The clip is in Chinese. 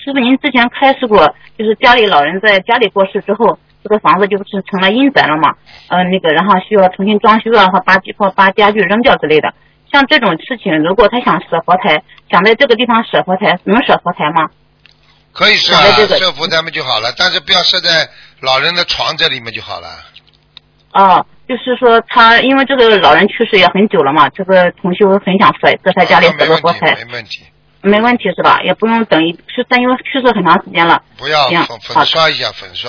师傅您之前开示过，就是家里老人在家里过世之后，这个房子就是成了阴宅了嘛，然后需要重新装修啊，和把家具扔掉之类的。像这种事情，如果他想舍佛台，想在这个地方舍佛台，能舍佛台吗？ 可以设设佛台嘛就好了，但是不要设在老人的床这里面就好了。 哦，就是说他因为这个老人去世也很久了嘛，这个同修很想在他家里设个佛台。 没问题。 没问题是吧？也不用等他因为去世很长时间了。 不要粉刷一下，粉刷。